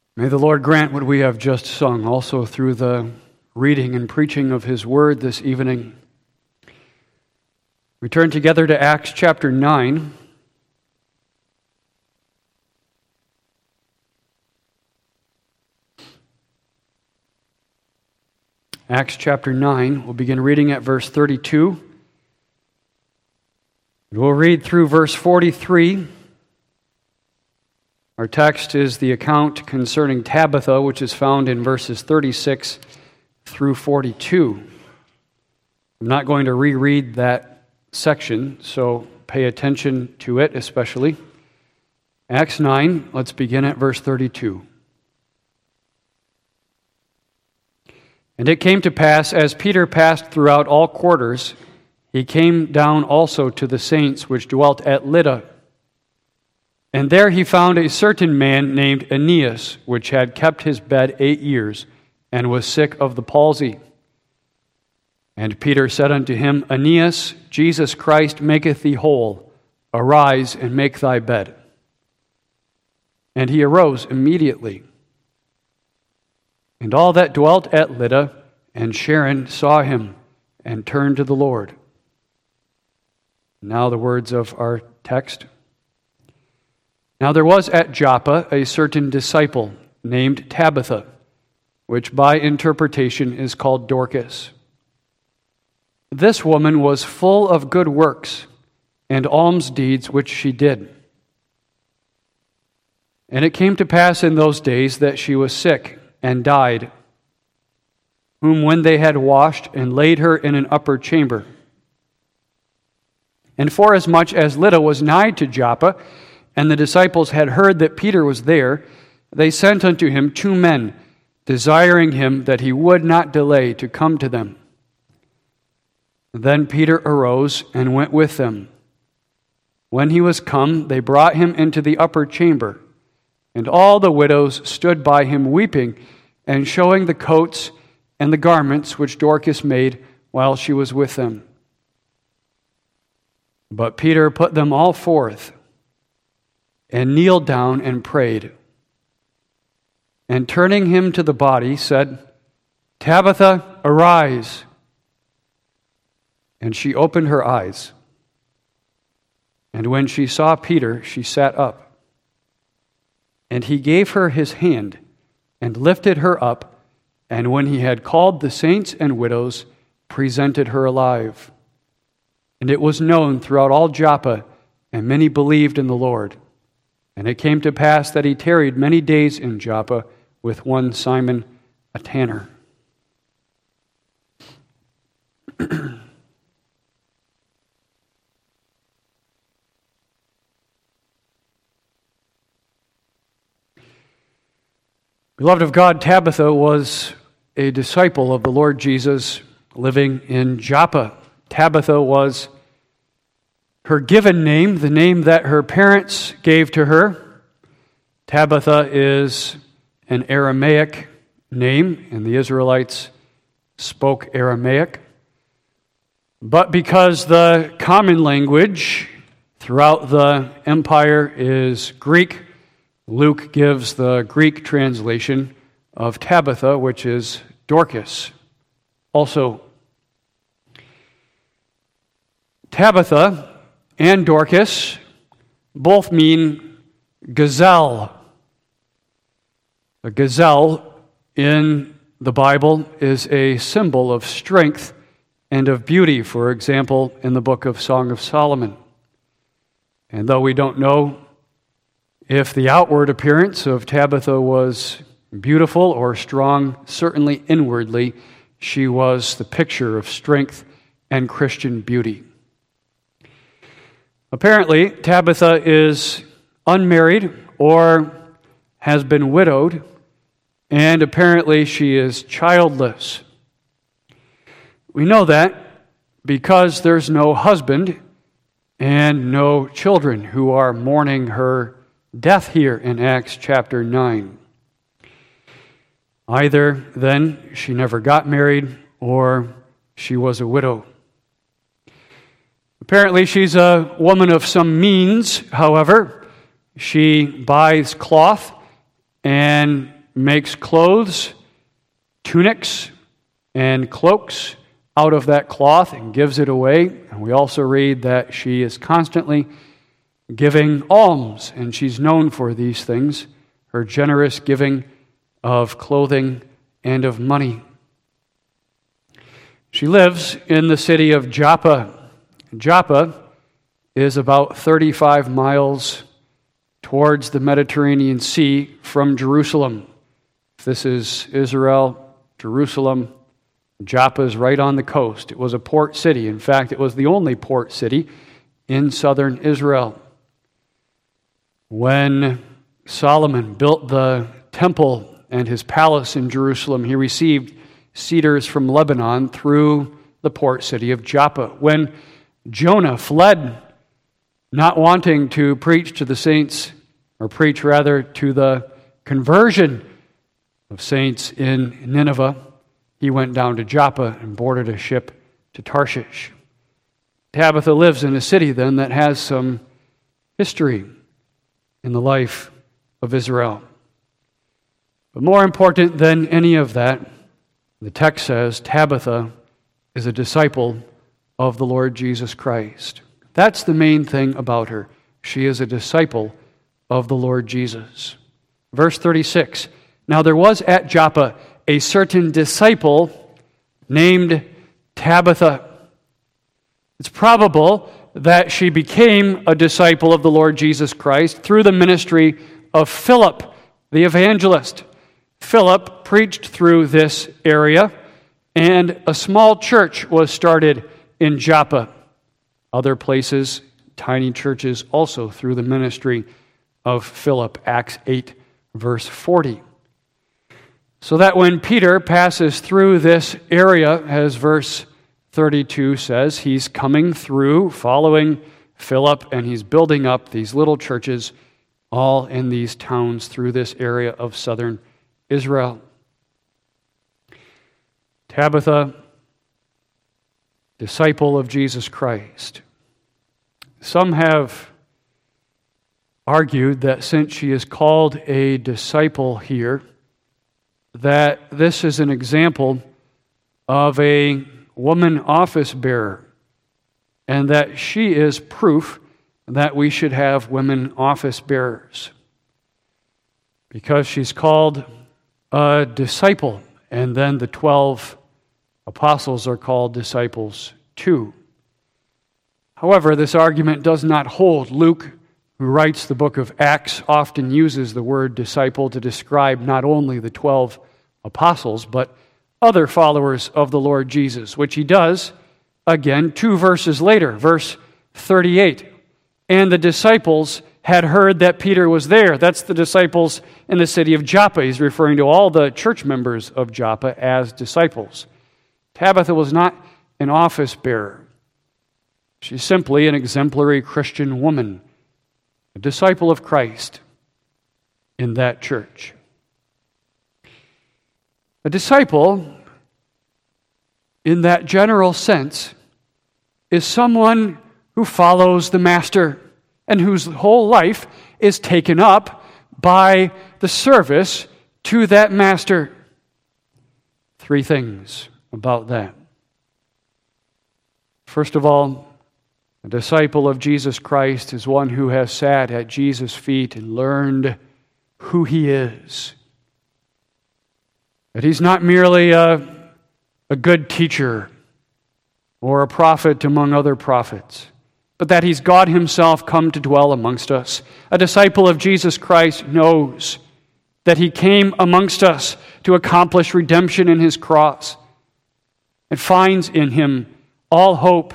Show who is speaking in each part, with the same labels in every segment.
Speaker 1: May the Lord grant what we have just sung, also through the reading and preaching of His Word this evening. We turn together to Acts chapter 9. Acts chapter 9, we'll begin reading at verse 32. We'll read through verse 43. Our text is the account concerning Tabitha, which is found in verses 36 through 42. I'm not going to reread that section, so pay attention to it especially. Acts 9, let's begin at verse 32. And it came to pass, as Peter passed throughout all quarters, he came down also to the saints which dwelt at Lydda. And there he found a certain man named Aeneas, which had kept his bed 8 years, and was sick of the palsy. And Peter said unto him, Aeneas, Jesus Christ maketh thee whole. Arise and make thy bed. And he arose immediately. And all that dwelt at Lydda and Sharon saw him, and turned to the Lord. Now the words of our text. Now there was at Joppa a certain disciple named Tabitha, which by interpretation is called Dorcas. This woman was full of good works and alms deeds which she did. And it came to pass in those days that she was sick and died, whom when they had washed and laid her in an upper chamber. And forasmuch as Lydda was nigh to Joppa, and the disciples had heard that Peter was there, they sent unto him 2 men, desiring him that he would not delay to come to them. Then Peter arose and went with them. When he was come, they brought him into the upper chamber, and all the widows stood by him weeping, and showing the coats and the garments which Dorcas made while she was with them. But Peter put them all forth, and kneeled down and prayed. And turning him to the body, said, Tabitha, arise. And she opened her eyes. And when she saw Peter, she sat up. And he gave her his hand, and lifted her up, and when he had called the saints and widows, presented her alive. And it was known throughout all Joppa, and many believed in the Lord. And it came to pass that he tarried many days in Joppa with one Simon, a tanner. Beloved of God, Tabitha was a disciple of the Lord Jesus living in Joppa. Tabitha was her given name, the name that her parents gave to her. Tabitha is an Aramaic name, and the Israelites spoke Aramaic. But because the common language throughout the empire is Greek, Luke gives the Greek translation of Tabitha, which is Dorcas. Also, Tabitha and Dorcas both mean gazelle. A gazelle in the Bible is a symbol of strength and of beauty, for example, in the book of Song of Solomon. And though we don't know if the outward appearance of Tabitha was beautiful or strong, certainly inwardly she was the picture of strength and Christian beauty. Apparently, Tabitha is unmarried or has been widowed, and apparently she is childless. We know that because there's no husband and no children who are mourning her death here in Acts chapter 9. Either then she never got married or she was a widow. Apparently she's a woman of some means, however. She buys cloth and makes clothes, tunics, and cloaks out of that cloth and gives it away. And we also read that she is constantly giving alms, and she's known for these things, her generous giving of clothing and of money. She lives in the city of Joppa. Joppa is about 35 miles towards the Mediterranean Sea from Jerusalem. If this is Israel, Jerusalem, Joppa is right on the coast. It was a port city. In fact, it was the only port city in southern Israel. When Solomon built the temple and his palace in Jerusalem, he received cedars from Lebanon through the port city of Joppa. When Jonah fled, not wanting to preach to the saints, or preach rather to the conversion of saints in Nineveh, he went down to Joppa and boarded a ship to Tarshish. Tabitha lives in a city then that has some history in the life of Israel. But more important than any of that, the text says Tabitha is a disciple of the Lord Jesus Christ. That's the main thing about her. She is a disciple of the Lord Jesus. Verse 36, now there was at Joppa a certain disciple named Tabitha. It's probable that she became a disciple of the Lord Jesus Christ through the ministry of Philip, the evangelist. Philip preached through this area, and a small church was started in Joppa. Other places, tiny churches, also through the ministry of Philip, Acts 8, verse 40. So that when Peter passes through this area, as verse 32 says, he's coming through, following Philip, and he's building up these little churches all in these towns through this area of southern Israel. Tabitha, disciple of Jesus Christ. Some have argued that since she is called a disciple here, that this is an example of a woman office bearer, and that she is proof that we should have women office bearers. Because she's called a disciple, and then the 12 apostles are called disciples too. However, this argument does not hold. Luke, who writes the book of Acts, often uses the word disciple to describe not only the 12 apostles, but other followers of the Lord Jesus, which he does, again, 2 verses later, verse 38. And the disciples had heard that Peter was there. That's the disciples in the city of Joppa. He's referring to all the church members of Joppa as disciples. Tabitha was not an office bearer. She's simply an exemplary Christian woman, a disciple of Christ in that church. A disciple, in that general sense, is someone who follows the master and whose whole life is taken up by the service to that master. 3 things about that. First of all, a disciple of Jesus Christ is one who has sat at Jesus' feet and learned who he is. That he's not merely a good teacher or a prophet among other prophets, but that he's God himself come to dwell amongst us. A disciple of Jesus Christ knows that he came amongst us to accomplish redemption in his cross and finds in him all hope.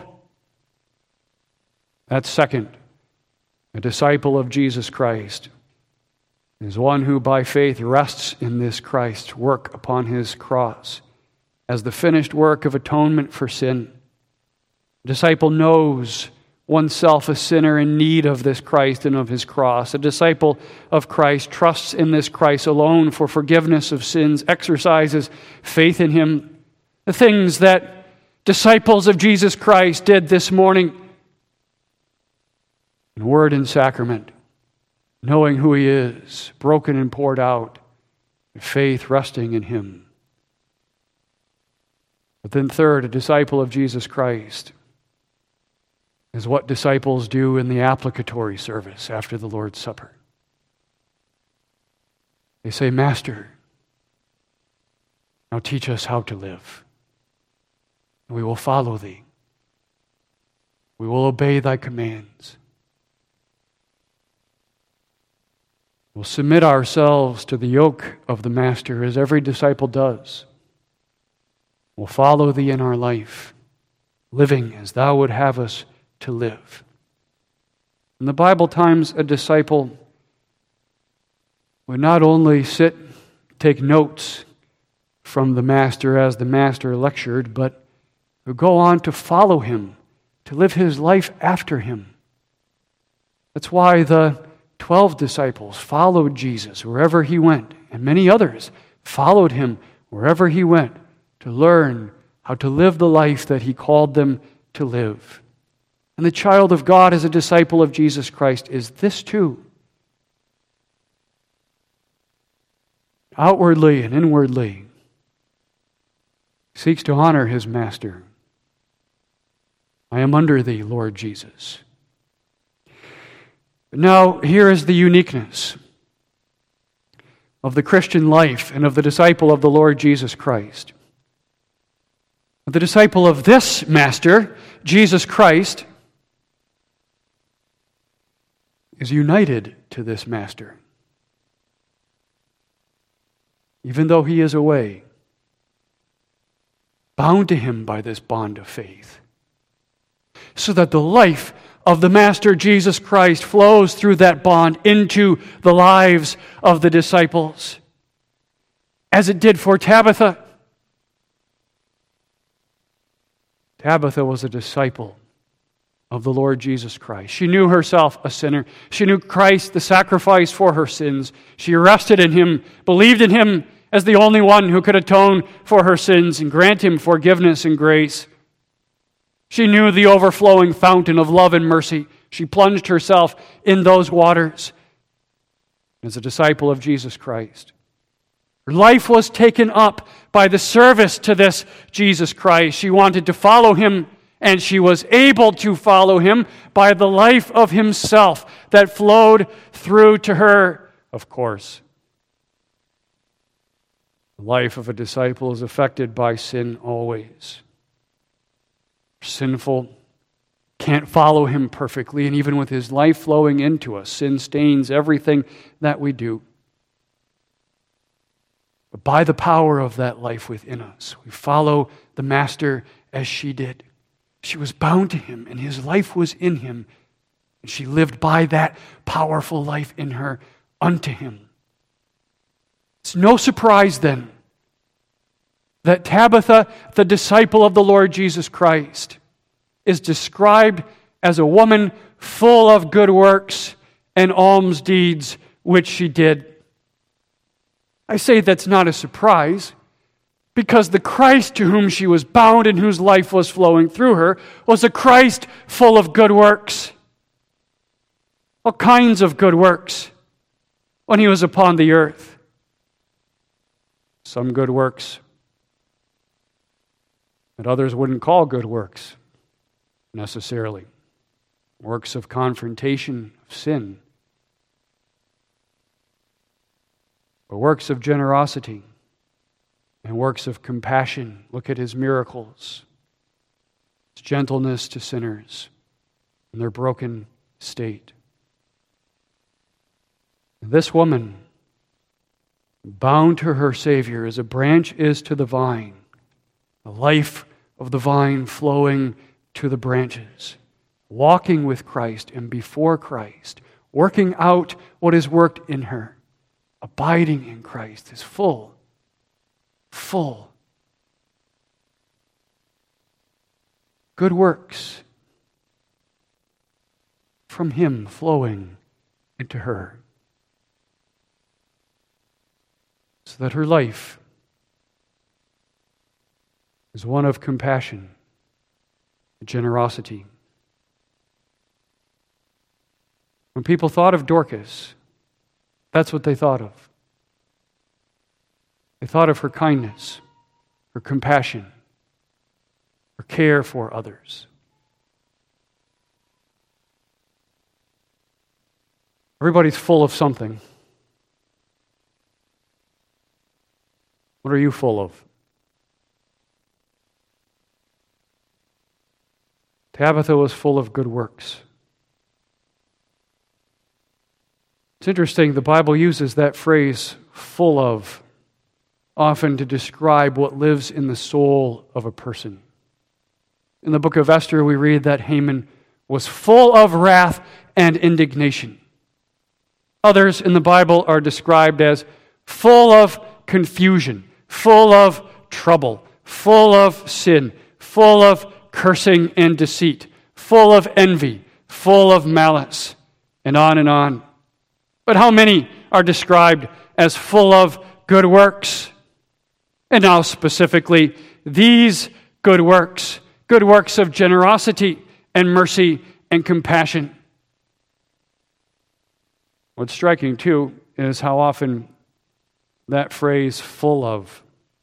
Speaker 1: That's second. A disciple of Jesus Christ is one who by faith rests in this Christ's work upon his cross as the finished work of atonement for sin. A disciple knows oneself a sinner in need of this Christ and of his cross. A disciple of Christ trusts in this Christ alone for forgiveness of sins, exercises faith in him. The things that disciples of Jesus Christ did this morning in word and sacrament, knowing who he is, broken and poured out, faith resting in Him. But then third, a disciple of Jesus Christ is what disciples do in the applicatory service after the Lord's Supper. They say, Master, now teach us how to live. We will follow Thee. We will obey Thy commands. We'll submit ourselves to the yoke of the Master as every disciple does. We'll follow Thee in our life, living as Thou would have us to live. In the Bible times, a disciple would not only take notes from the Master as the Master lectured, but would go on to follow Him, to live his life after Him. That's why the 12 disciples followed Jesus wherever He went, and many others followed Him wherever He went to learn how to live the life that He called them to live. And the child of God as a disciple of Jesus Christ is this too. Outwardly and inwardly seeks to honor his Master. I am under Thee, Lord Jesus. But now, here is the uniqueness of the Christian life and of the disciple of the Lord Jesus Christ. The disciple of this Master, Jesus Christ, is united to this Master. Even though he is away, bound to Him by this bond of faith, so that the life of the Master Jesus Christ flows through that bond into the lives of the disciples, as it did for Tabitha. Tabitha was a disciple of the Lord Jesus Christ. She knew herself a sinner. She knew Christ, the sacrifice for her sins. She rested in Him, believed in Him as the only one who could atone for her sins and grant Him forgiveness and grace. She knew the overflowing fountain of love and mercy. She plunged herself in those waters as a disciple of Jesus Christ. Her life was taken up by the service to this Jesus Christ. She wanted to follow Him, and she was able to follow Him by the life of Himself that flowed through to her, of course. The life of a disciple is affected by sin always. Sinful, can't follow Him perfectly, and even with His life flowing into us, sin stains everything that we do. But by the power of that life within us, we follow the Master as she did. She was bound to Him, and His life was in Him, and she lived by that powerful life in her unto Him. It's no surprise then that Tabitha, the disciple of the Lord Jesus Christ, is described as a woman full of good works and alms deeds which she did. I say that's not a surprise, because the Christ to whom she was bound and whose life was flowing through her was a Christ full of good works. All kinds of good works when He was upon the earth. Some good works that others wouldn't call good works necessarily. Works of confrontation of sin. But works of generosity and works of compassion. Look at His miracles. His gentleness to sinners in their broken state. This woman, bound to her Savior as a branch is to the vine, the life of the vine flowing to the branches, walking with Christ and before Christ, working out what is worked in her, abiding in Christ is full good works from Him flowing into her, so that her life is one of compassion, generosity. When people thought of Dorcas, that's what they thought of. They thought of her kindness, her compassion, her care for others. Everybody's full of something. What are you full of? Tabitha was full of good works. It's interesting, the Bible uses that phrase, full of, often to describe what lives in the soul of a person. In the book of Esther, we read that Haman was full of wrath and indignation. Others in the Bible are described as full of confusion, full of trouble, full of sin, full of cursing and deceit, full of envy, full of malice, and on and on. But how many are described as full of good works? And now specifically, these good works of generosity and mercy and compassion. What's striking, too, is how often that phrase, full of,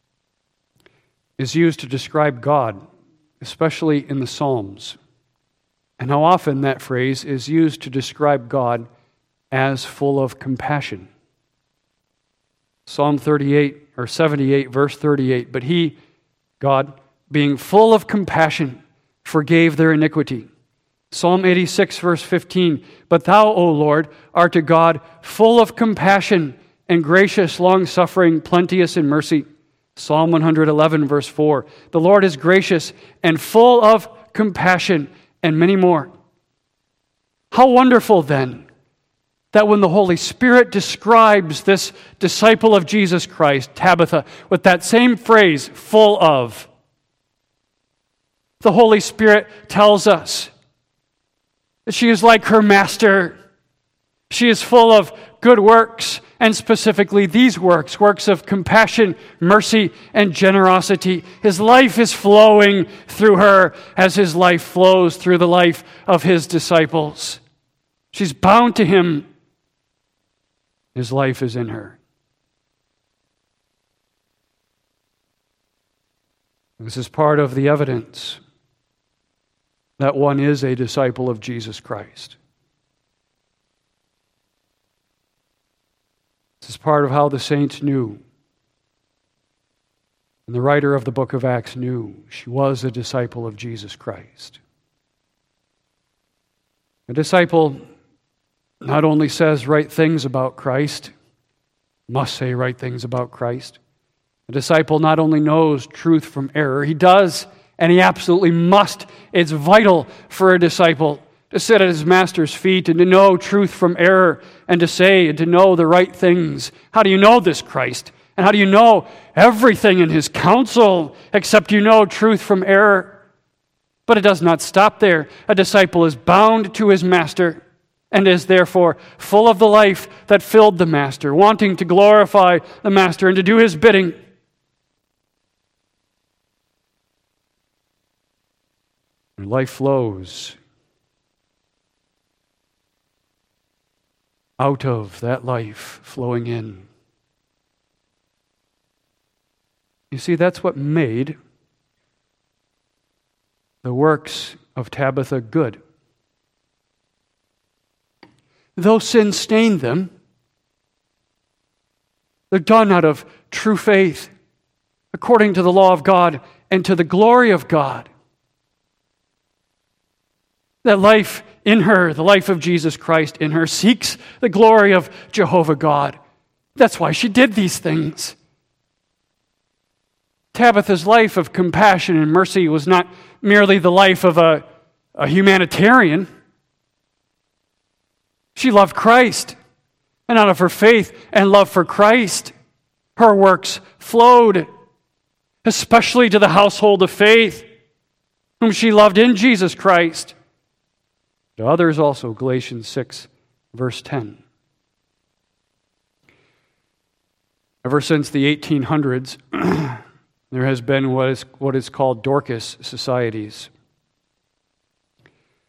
Speaker 1: is used to describe God, especially in the Psalms. And how often that phrase is used to describe God as full of compassion. Psalm 38, or 78, verse 38, but he, God, being full of compassion, forgave their iniquity. Psalm 86, verse 15, but thou, O Lord, art a God full of compassion and gracious, long-suffering, plenteous in mercy. Psalm 111, verse 4, the Lord is gracious and full of compassion, and many more. How wonderful, then, that when the Holy Spirit describes this disciple of Jesus Christ, Tabitha, with that same phrase, full of, the Holy Spirit tells us that she is like her master. She is full of good works, and specifically these works of compassion, mercy, and generosity. His life is flowing through her as his life flows through the life of his disciples. She's bound to him. His life is in her. This is part of the evidence that one is a disciple of Jesus Christ. This is part of how the saints knew. And the writer of the book of Acts knew she was a disciple of Jesus Christ. A disciple not only says right things about Christ, must say right things about Christ. A disciple not only knows truth from error, he does, and he absolutely must. It's vital for a disciple to sit at his master's feet and to know truth from error and to say and to know the right things. How do you know this Christ? And how do you know everything in his counsel except you know truth from error? But it does not stop there. A disciple is bound to his master and is therefore full of the life that filled the master, wanting to glorify the master and to do his bidding. Your life flows out of that life flowing in. You see, that's what made the works of Tabitha good. Though sin stained them, they're done out of true faith, according to the law of God and to the glory of God. That life in her, the life of Jesus Christ in her, seeks the glory of Jehovah God. That's why she did these things. Tabitha's life of compassion and mercy was not merely the life of a humanitarian. She loved Christ, and out of her faith and love for Christ, her works flowed, especially to the household of faith, whom she loved in Jesus Christ. To others also, Galatians 6, verse 10. Ever since the 1800s, there has been what is called Dorcas societies.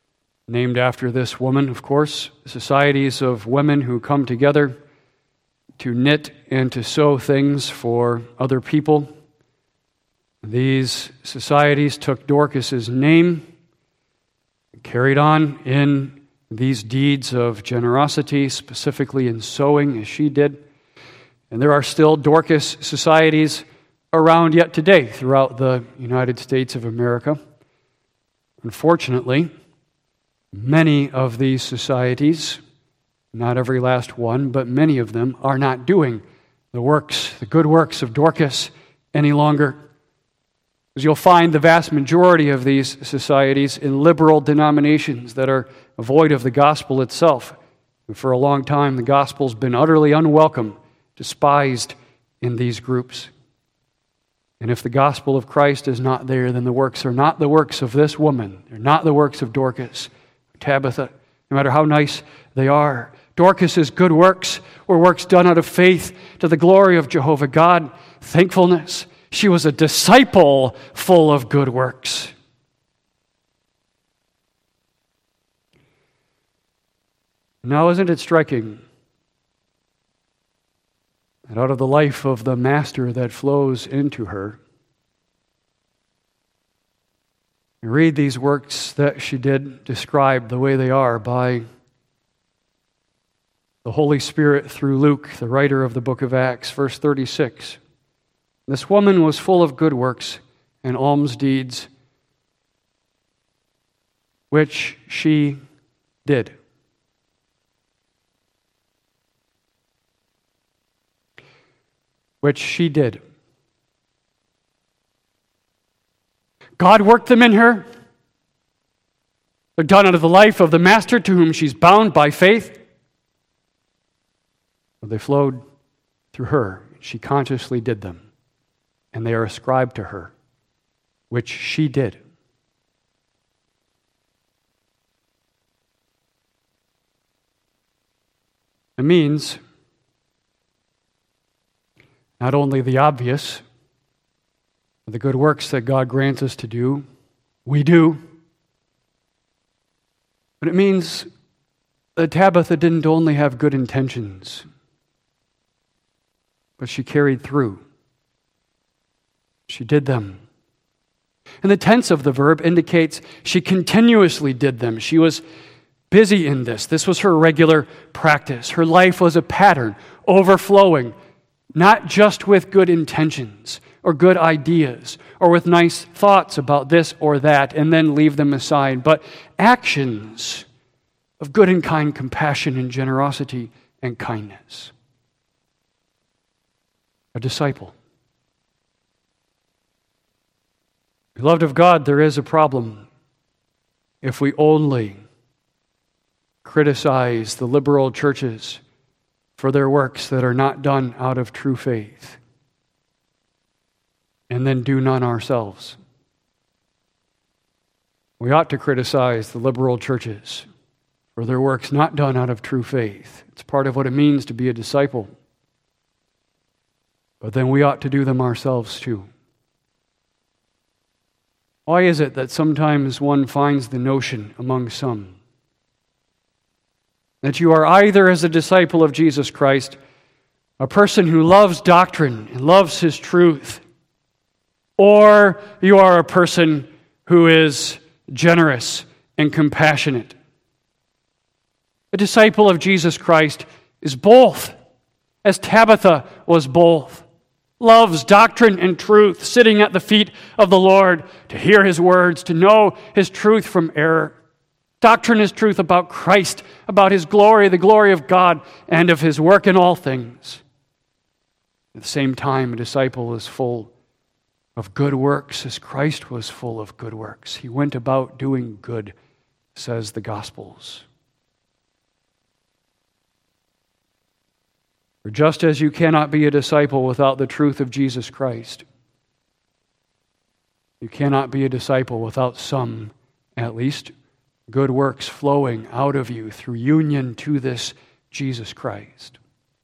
Speaker 1: Named after this woman, of course, societies of women who come together to knit and to sew things for other people. These societies took Dorcas's name, carried on in these deeds of generosity, specifically in sewing, as she did. And there are still Dorcas societies around yet today throughout the United States of America. Unfortunately, many of these societies, not every last one, but many of them, are not doing the good works of Dorcas any longer. Because you'll find the vast majority of these societies in liberal denominations that are void of the gospel itself. And for a long time, the gospel's been utterly unwelcome, despised in these groups. And if the gospel of Christ is not there, then the works are not the works of this woman. They're not the works of Dorcas, Tabitha, no matter how nice they are. Dorcas's good works were works done out of faith to the glory of Jehovah God, thankfulness. She was a disciple full of good works. Now, isn't it striking that out of the life of the Master that flows into her, you read these works that she did described the way they are by the Holy Spirit through Luke, the writer of the book of Acts, verse 36. This woman was full of good works and alms deeds, which she did. Which she did. God worked them in her. They're done out of the life of the Master to whom she's bound by faith. But they flowed through her. She consciously did them. And they are ascribed to her, which she did. It means not only the obvious, the good works that God grants us to do, we do, but it means that Tabitha didn't only have good intentions, but she carried through. She did them. And the tense of the verb indicates she continuously did them. She was busy in this. This was her regular practice. Her life was a pattern, overflowing, not just with good intentions or good ideas or with nice thoughts about this or that and then leave them aside, but actions of good and kind compassion and generosity and kindness. A disciple. Beloved of God, there is a problem if we only criticize the liberal churches for their works that are not done out of true faith, and then do none ourselves. We ought to criticize the liberal churches for their works not done out of true faith. It's part of what it means to be a disciple. But then we ought to do them ourselves too. Why is it that sometimes one finds the notion among some that you are either, as a disciple of Jesus Christ, a person who loves doctrine and loves His truth, or you are a person who is generous and compassionate? A disciple of Jesus Christ is both, as Tabitha was both. Loves doctrine and truth, sitting at the feet of the Lord to hear His words, to know His truth from error. Doctrine is truth about Christ, about His glory, the glory of God, and of His work in all things. At the same time, a disciple is full of good works as Christ was full of good works. He went about doing good, says the Gospels. For just as you cannot be a disciple without the truth of Jesus Christ, you cannot be a disciple without some, at least, good works flowing out of you through union to this Jesus Christ.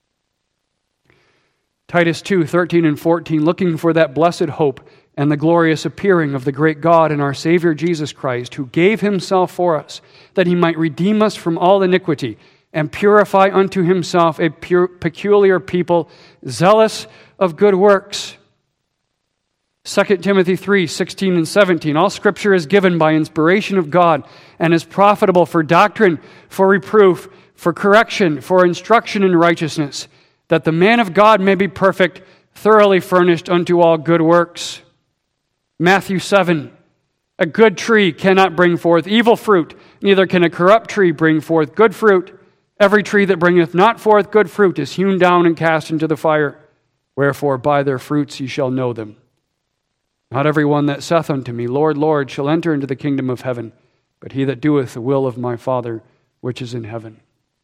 Speaker 1: Titus 2:13 and 14, looking for that blessed hope and the glorious appearing of the great God and our Savior Jesus Christ, who gave Himself for us, that He might redeem us from all iniquity and purify unto himself a peculiar people, zealous of good works. 2 Timothy 3:16 and 17. All Scripture is given by inspiration of God and is profitable for doctrine, for reproof, for correction, for instruction in righteousness, that the man of God may be perfect, thoroughly furnished unto all good works. Matthew 7. A good tree cannot bring forth evil fruit, neither can a corrupt tree bring forth good fruit. Every tree that bringeth not forth good fruit is hewn down and cast into the fire. Wherefore by their fruits ye shall know them. Not every one that saith unto me, Lord, Lord, shall enter into the kingdom of heaven, but he that doeth the will of my Father which is in heaven.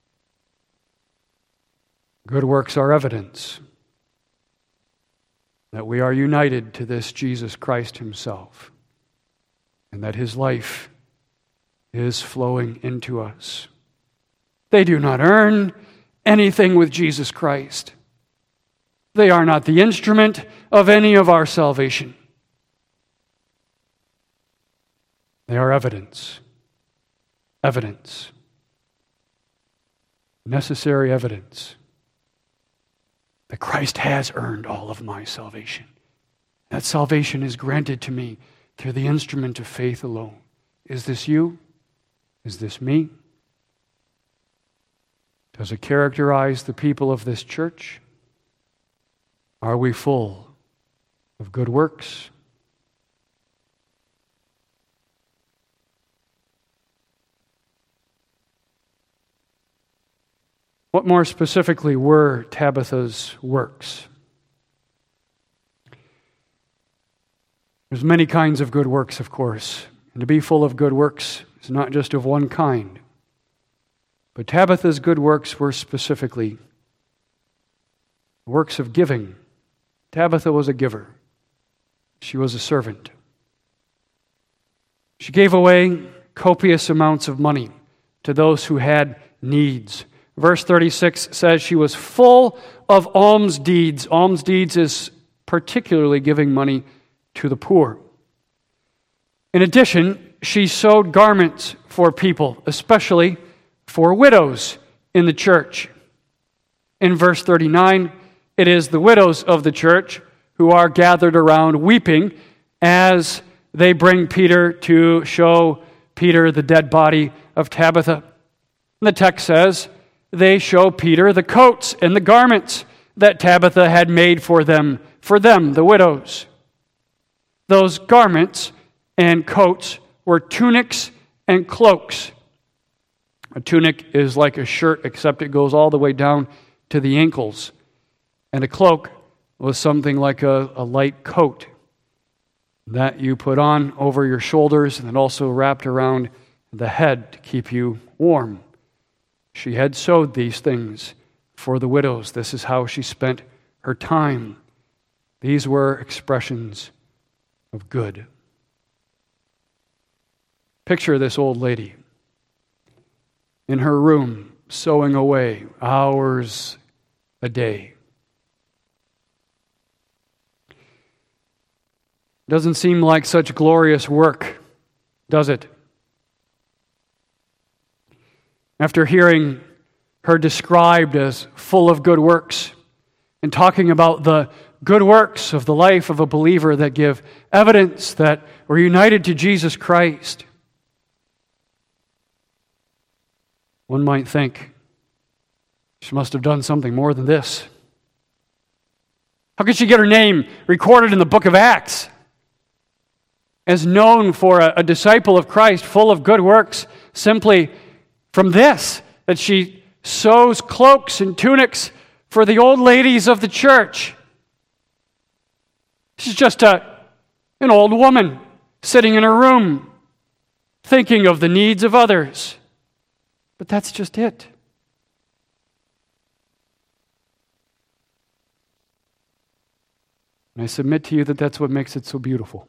Speaker 1: Good works are evidence that we are united to this Jesus Christ himself, and that his life is flowing into us. They do not earn anything with Jesus Christ. They are not the instrument of any of our salvation. They are evidence. Evidence. Necessary evidence that Christ has earned all of my salvation. That salvation is granted to me through the instrument of faith alone. Is this you? Is this me? Does it characterize the people of this church? Are we full of good works? What more specifically were Tabitha's works? There's many kinds of good works, of course. And to be full of good works is not just of one kind. But Tabitha's good works were specifically works of giving. Tabitha was a giver. She was a servant. She gave away copious amounts of money to those who had needs. Verse 36 says she was full of alms deeds. Alms deeds is particularly giving money to the poor. In addition, she sewed garments for people, especially for widows in the church. In verse 39, it is the widows of the church who are gathered around weeping as they bring Peter to show Peter the dead body of Tabitha. And the text says, they show Peter the coats and the garments that Tabitha had made for them, the widows. Those garments and coats were tunics and cloaks. A tunic is like a shirt, except it goes all the way down to the ankles. And a cloak was something like a light coat that you put on over your shoulders and then also wrapped around the head to keep you warm. She had sewed these things for the widows. This is how she spent her time. These were expressions of good. Picture this old lady in her room, sewing away hours a day. Doesn't seem like such glorious work, does it? After hearing her described as full of good works and talking about the good works of the life of a believer that give evidence that we're united to Jesus Christ, one might think she must have done something more than this. How could she get her name recorded in the book of Acts as known for a disciple of Christ full of good works simply from this, that she sews cloaks and tunics for the old ladies of the church? She's just an old woman sitting in her room thinking of the needs of others. But that's just it. And I submit to you that that's what makes it so beautiful.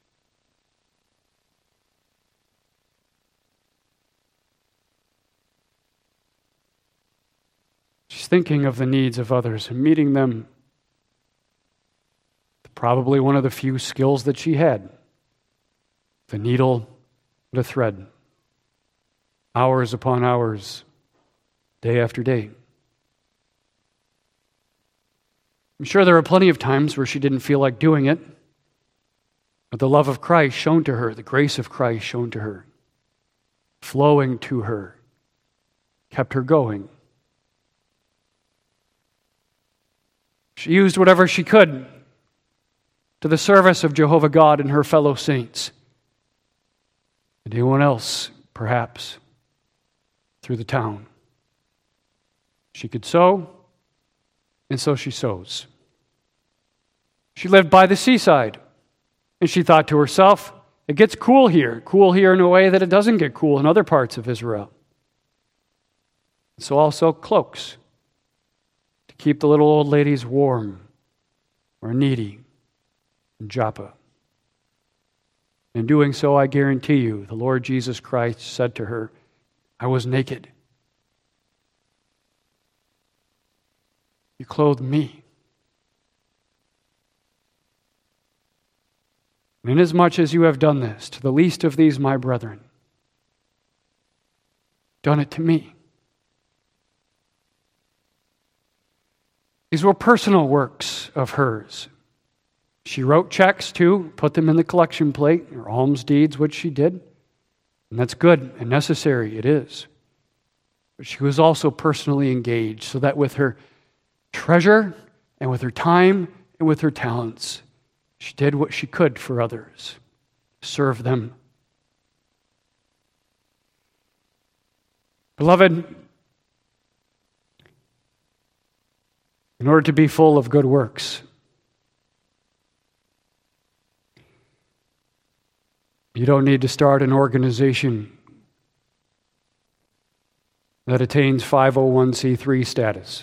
Speaker 1: She's thinking of the needs of others and meeting them. Probably one of the few skills that she had. The needle, the thread. Hours upon hours day after day. I'm sure there are plenty of times where she didn't feel like doing it, but the love of Christ shown to her, the grace of Christ shown to her, flowing to her, kept her going. She used whatever she could to the service of Jehovah God and her fellow saints, and anyone else, perhaps, through the town. She could sow, and so she sows. She lived by the seaside, and she thought to herself, it gets cool here in a way that it doesn't get cool in other parts of Israel. So also cloaks to keep the little old ladies warm or needy in Joppa. In doing so, I guarantee you, the Lord Jesus Christ said to her, I was naked. You clothed me. And inasmuch as you have done this to the least of these my brethren, done it to me. These were personal works of hers. She wrote checks too, put them in the collection plate, or alms deeds, which she did. And that's good and necessary, it is. But she was also personally engaged, so that with her treasure and with her time and with her talents, she did what she could for others, serve them. Beloved, in order to be full of good works, you don't need to start an organization that attains 501c3 status.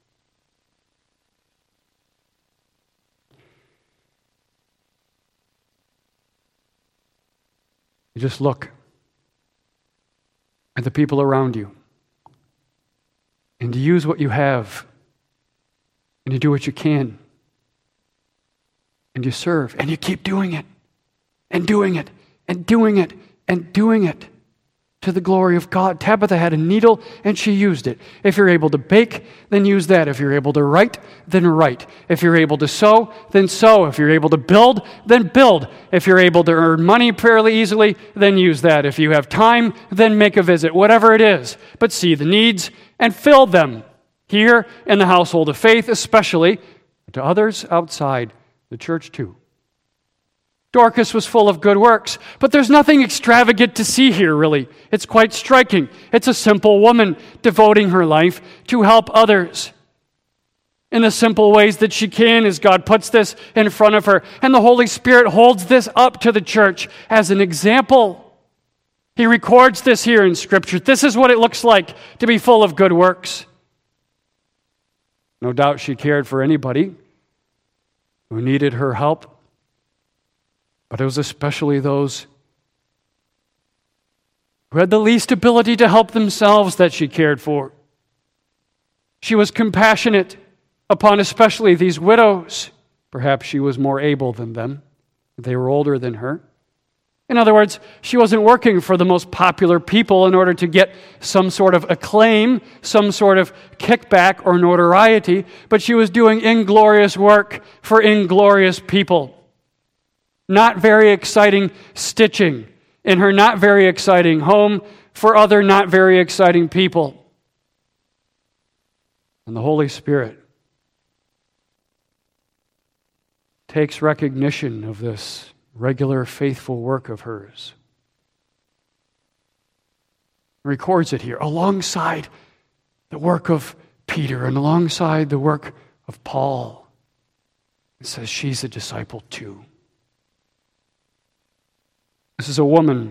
Speaker 1: You just look at the people around you, and you use what you have, and you do what you can, and you serve, and you keep doing it, and doing it, and doing it, and doing it to the glory of God. Tabitha had a needle, and she used it. If you're able to bake, then use that. If you're able to write, then write. If you're able to sow, then sow. If you're able to build, then build. If you're able to earn money fairly easily, then use that. If you have time, then make a visit. Whatever it is, but see the needs and fill them here in the household of faith, especially to others outside the church too. Dorcas was full of good works, but there's nothing extravagant to see here, really. It's quite striking. It's a simple woman devoting her life to help others in the simple ways that she can as God puts this in front of her. And the Holy Spirit holds this up to the church as an example. He records this here in Scripture. This is what it looks like to be full of good works. No doubt she cared for anybody who needed her help. But it was especially those who had the least ability to help themselves that she cared for. She was compassionate upon especially these widows. Perhaps she was more able than them. They were older than her. In other words, she wasn't working for the most popular people in order to get some sort of acclaim, some sort of kickback or notoriety, but she was doing inglorious work for inglorious people. Not very exciting stitching in her not very exciting home for other not very exciting people. And the Holy Spirit takes recognition of this regular, faithful work of hers. Records it here alongside the work of Peter and alongside the work of Paul. It says she's a disciple too. This is a woman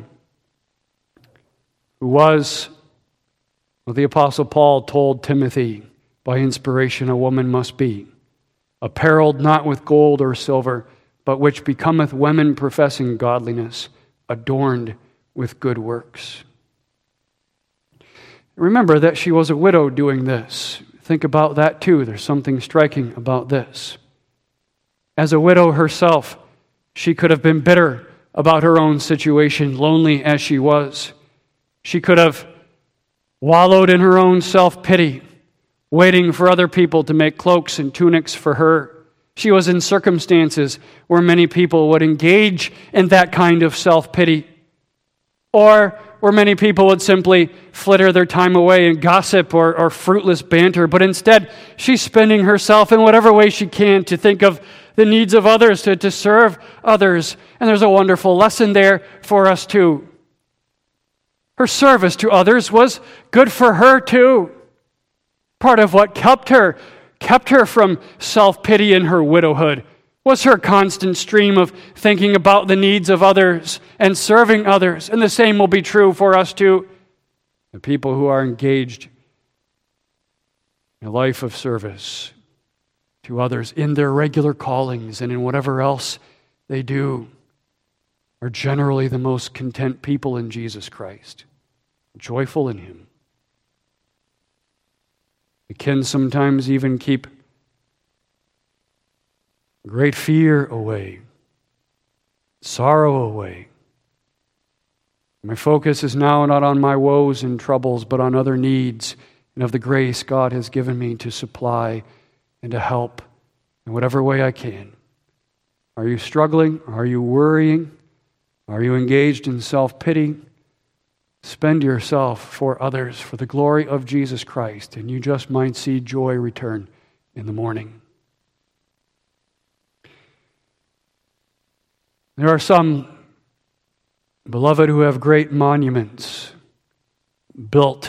Speaker 1: who was, well, the Apostle Paul told Timothy, by inspiration a woman must be, apparelled not with gold or silver, but which becometh women professing godliness, adorned with good works. Remember that she was a widow doing this. Think about that too. There's something striking about this. As a widow herself, she could have been bitter about her own situation, lonely as she was. She could have wallowed in her own self-pity, waiting for other people to make cloaks and tunics for her. She was in circumstances where many people would engage in that kind of self-pity, or where many people would simply flitter their time away in gossip or fruitless banter. But instead, she's spending herself in whatever way she can to think of the needs of others, to serve others. And there's a wonderful lesson there for us too. Her service to others was good for her too. Part of what kept her from self-pity in her widowhood was her constant stream of thinking about the needs of others and serving others. And the same will be true for us too. The people who are engaged in a life of service to others in their regular callings and in whatever else they do are generally the most content people in Jesus Christ, joyful in Him. It can sometimes even keep great fear away, sorrow away. My focus is now not on my woes and troubles, but on other needs and of the grace God has given me to supply and to help in whatever way I can. Are you struggling? Are you worrying? Are you engaged in self-pity? Spend yourself for others for the glory of Jesus Christ, and you just might see joy return in the morning. There are some, beloved, who have great monuments built,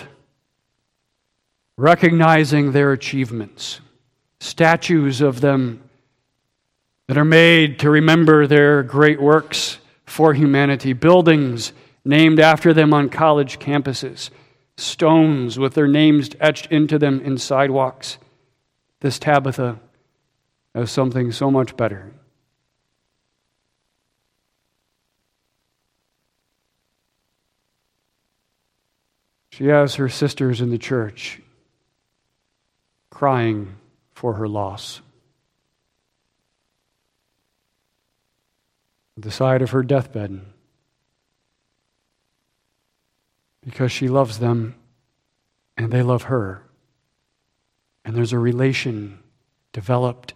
Speaker 1: recognizing their achievements, statues of them that are made to remember their great works for humanity, buildings named after them on college campuses, stones with their names etched into them in sidewalks. This Tabitha has something so much better. She has her sisters in the church crying for her loss. At the side of her deathbed, because she loves them and they love her. And there's a relation developed.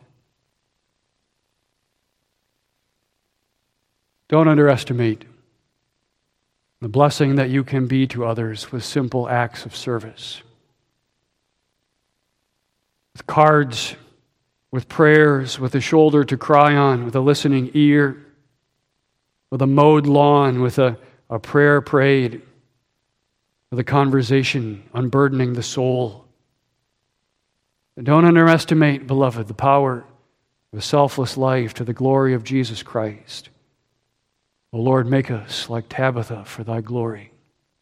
Speaker 1: Don't underestimate the blessing that you can be to others with simple acts of service. With cards, with prayers, with a shoulder to cry on, with a listening ear, with a mowed lawn, with a prayer prayed, with a conversation unburdening the soul. Don't underestimate, beloved, the power of a selfless life to the glory of Jesus Christ. O Lord, make us like Tabitha for thy glory.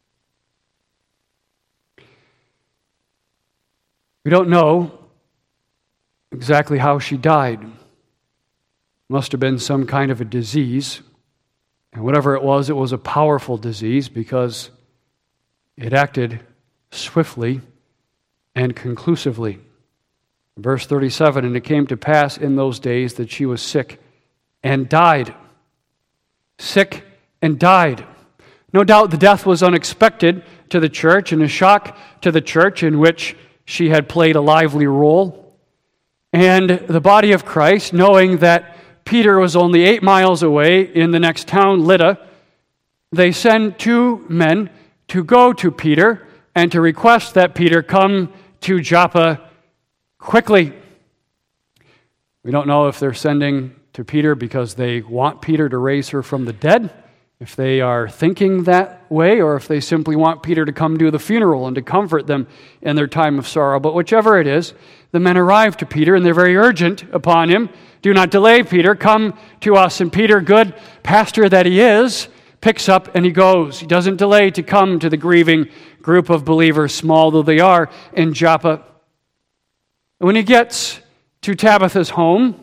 Speaker 1: We don't know exactly how she died. Must have been some kind of a disease. And whatever it was a powerful disease because it acted swiftly and conclusively. Verse 37, and it came to pass in those days that she was sick and died. Sick and died. No doubt the death was unexpected to the church and a shock to the church in which she had played a lively role. And the body of Christ, knowing that Peter was only 8 miles away in the next town, Lydda, they send 2 men to go to Peter and to request that Peter come to Joppa quickly. We don't know if they're sending to Peter because they want Peter to raise her from the dead, if they are thinking that way, or if they simply want Peter to come do the funeral and to comfort them in their time of sorrow. But whichever it is, the men arrive to Peter and they're very urgent upon him. Do not delay, Peter. Come to us. And Peter, good pastor that he is, picks up and he goes. He doesn't delay to come to the grieving group of believers, small though they are, in Joppa. And when he gets to Tabitha's home,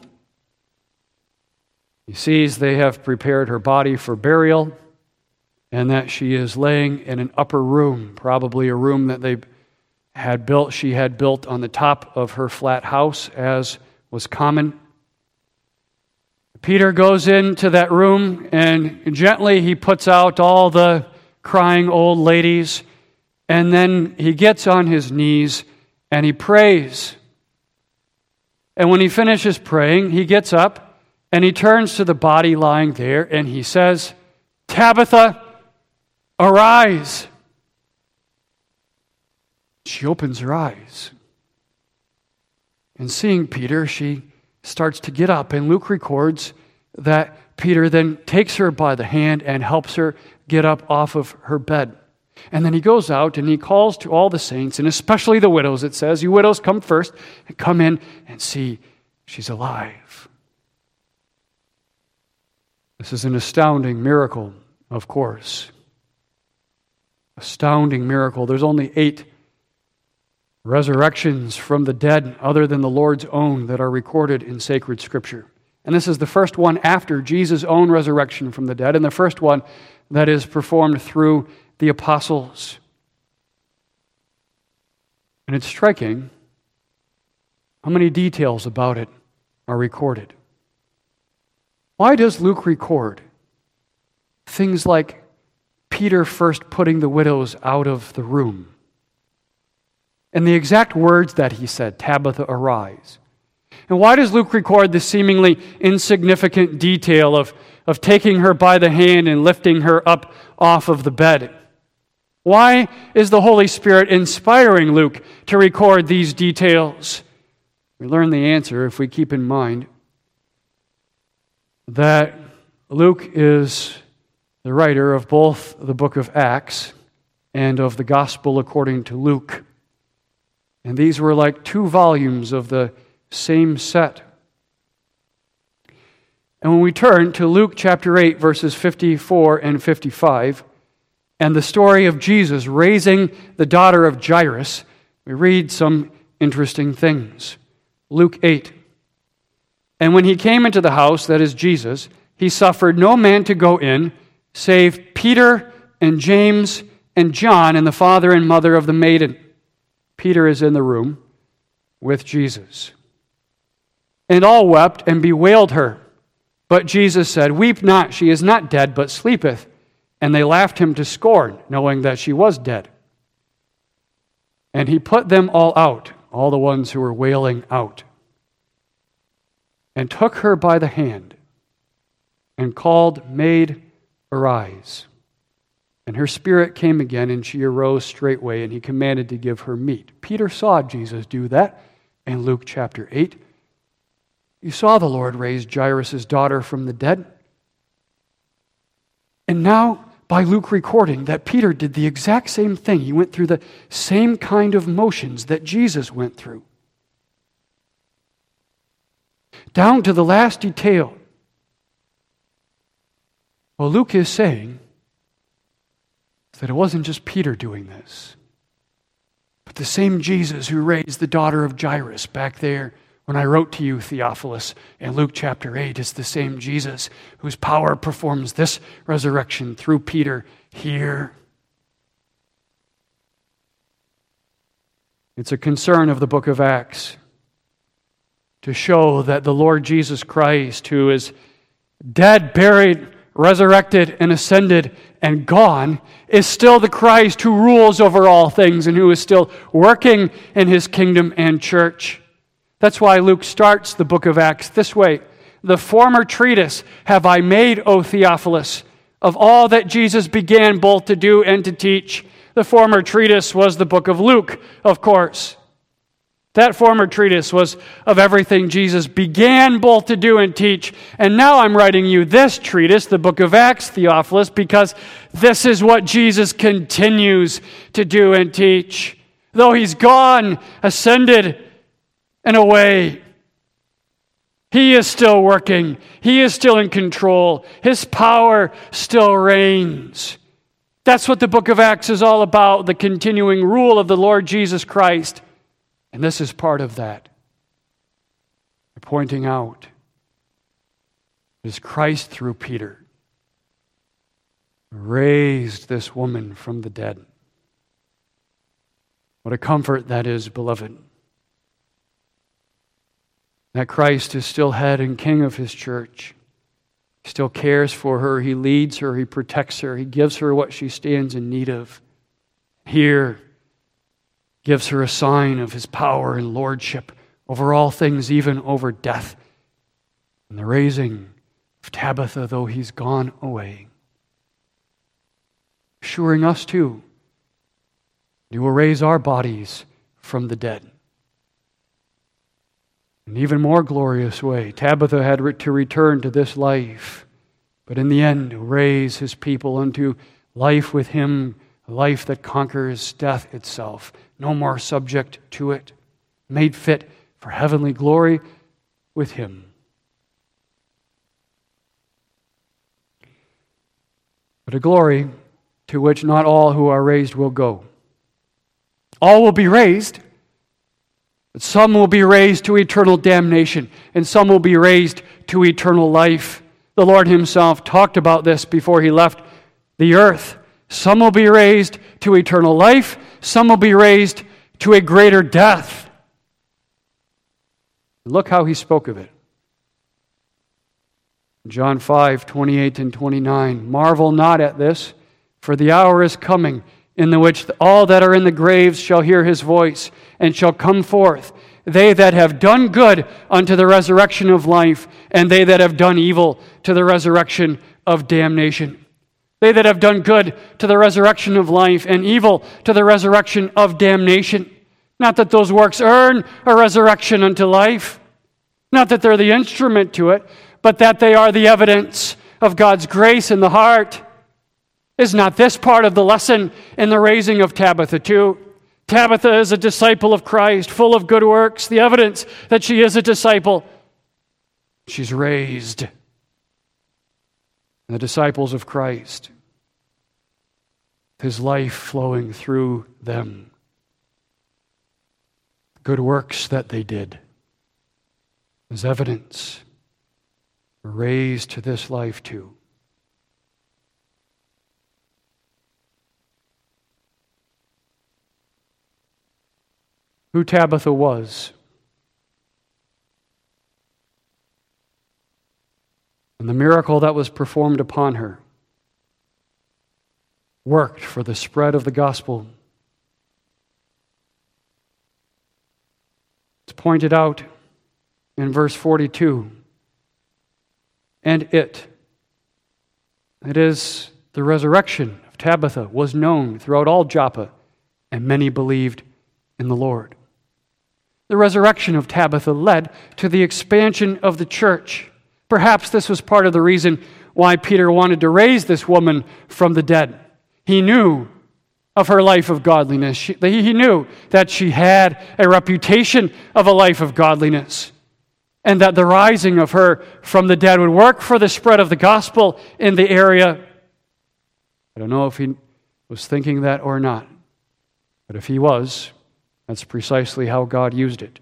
Speaker 1: he sees they have prepared her body for burial and that she is laying in an upper room, probably a room that she had built on the top of her flat house, as was common. Peter goes into that room and gently he puts out all the crying old ladies And then he gets on his knees and he prays. And when he finishes praying, he gets up and he turns to the body lying there and he says, "Tabitha, arise." She opens her eyes. And seeing Peter, she starts to get up. And Luke records that Peter then takes her by the hand and helps her get up off of her bed. And then he goes out and he calls to all the saints, and especially the widows, it says, "You widows, come first and come in and see she's alive." This is an astounding miracle, of course. Astounding miracle. There's only 8 resurrections from the dead other than the Lord's own that are recorded in sacred Scripture. And this is the first one after Jesus' own resurrection from the dead, and the first one that is performed through the apostles. And it's striking how many details about it are recorded. Why does Luke record things like Peter first putting the widows out of the room? And the exact words that he said, "Tabitha, arise." And why does Luke record the seemingly insignificant detail of taking her by the hand and lifting her up off of the bed? Why is the Holy Spirit inspiring Luke to record these details? We learn the answer if we keep in mind that Luke is the writer of both the book of Acts and of the Gospel according to Luke. And these were like 2 volumes of the same set. And when we turn to Luke chapter 8, verses 54 and 55, and the story of Jesus raising the daughter of Jairus, we read some interesting things. Luke 8. "And when he came into the house, that is Jesus, he suffered no man to go in, save Peter and James and John and the father and mother of the maiden." Peter is in the room with Jesus. "And all wept and bewailed her. But Jesus said, 'Weep not, she is not dead, but sleepeth.' And they laughed him to scorn, knowing that she was dead. And he put them all out, all the ones who were wailing out, and took her by the hand, and called, 'Maid, arise.' And her spirit came again, and she arose straightway, and he commanded to give her meat." Peter saw Jesus do that in Luke chapter 8. You saw the Lord raise Jairus' daughter from the dead. And now, by Luke recording that Peter did the exact same thing. He went through the same kind of motions that Jesus went through. Down to the last detail. Well, Luke is saying that it wasn't just Peter doing this, but the same Jesus who raised the daughter of Jairus back there when I wrote to you, Theophilus, in Luke chapter 8, is the same Jesus whose power performs this resurrection through Peter here. It's a concern of the book of Acts to show that the Lord Jesus Christ, who is dead, buried, resurrected, and ascended, and gone, is still the Christ who rules over all things and who is still working in his kingdom and church. That's why Luke starts the book of Acts this way. "The former treatise have I made, O Theophilus, of all that Jesus began both to do and to teach." The former treatise was the book of Luke, of course. That former treatise was of everything Jesus began both to do and teach. And now I'm writing you this treatise, the book of Acts, Theophilus, because this is what Jesus continues to do and teach. Though he's gone, ascended, and away, he is still working. He is still in control. His power still reigns. That's what the book of Acts is all about, the continuing rule of the Lord Jesus Christ. And this is part of that. They're pointing out it is Christ through Peter raised this woman from the dead. What a comfort that is, beloved. That Christ is still head and king of his church. He still cares for her. He leads her. He protects her. He gives her what she stands in need of. Here gives her a sign of his power and lordship over all things, even over death. And the raising of Tabitha, though he's gone away. Assuring us too, you will raise our bodies from the dead. An even more glorious way, Tabitha had to return to this life, but in the end, raise his people unto life with him, a life that conquers death itself, no more subject to it, made fit for heavenly glory with him. But a glory to which not all who are raised will go. All will be raised, but some will be raised to eternal damnation, and some will be raised to eternal life. The Lord himself talked about this before he left the earth. Some will be raised to eternal life, some will be raised to a greater death. Look how he spoke of it. John 5:28 and 29. Marvel not at this, for the hour is coming in the which all that are in the graves shall hear his voice, and shall come forth, they that have done good unto the resurrection of life, and they that have done evil to the resurrection of damnation. They that have done good to the resurrection of life, and evil to the resurrection of damnation. Not that those works earn a resurrection unto life, not that they're the instrument to it, but that they are the evidence of God's grace in the heart. Is not this part of the lesson in the raising of Tabitha too? Tabitha is a disciple of Christ, full of good works, the evidence that she is a disciple. She's raised. The disciples of Christ, his life flowing through them. Good works that they did as evidence, were raised to this life too. Who Tabitha was, and the miracle that was performed upon her worked for the spread of the gospel. It's pointed out in verse 42. And it is the resurrection of Tabitha, was known throughout all Joppa, and many believed in the Lord. The resurrection of Tabitha led to the expansion of the church. Perhaps this was part of the reason why Peter wanted to raise this woman from the dead. He knew of her life of godliness. He knew that she had a reputation of a life of godliness, and that the rising of her from the dead would work for the spread of the gospel in the area. I don't know if he was thinking that or not, but if he was, that's precisely how God used it.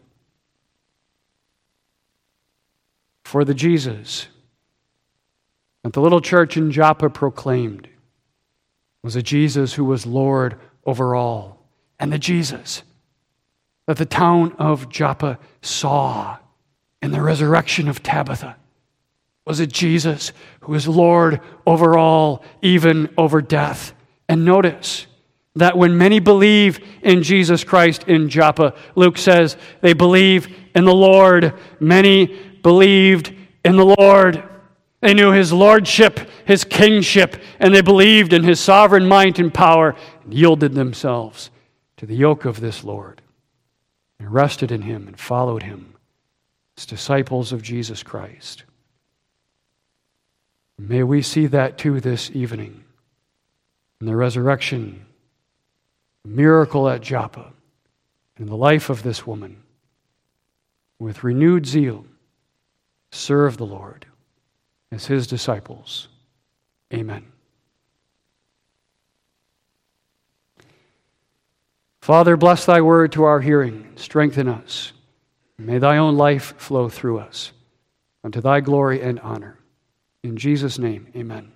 Speaker 1: For the Jesus that the little church in Joppa proclaimed was a Jesus who was Lord over all. And the Jesus that the town of Joppa saw in the resurrection of Tabitha was a Jesus who is Lord over all, even over death. And notice that when many believe in Jesus Christ in Joppa, Luke says they believe in the Lord. Many believed in the Lord. They knew his lordship, his kingship, and they believed in his sovereign might and power, and yielded themselves to the yoke of this Lord, and rested in him and followed him as disciples of Jesus Christ. May we see that too this evening in the resurrection, miracle at Joppa, in the life of this woman, with renewed zeal, serve the Lord as his disciples. Amen. Father, bless thy word to our hearing. Strengthen us. May thy own life flow through us unto thy glory and honor. In Jesus' name, amen.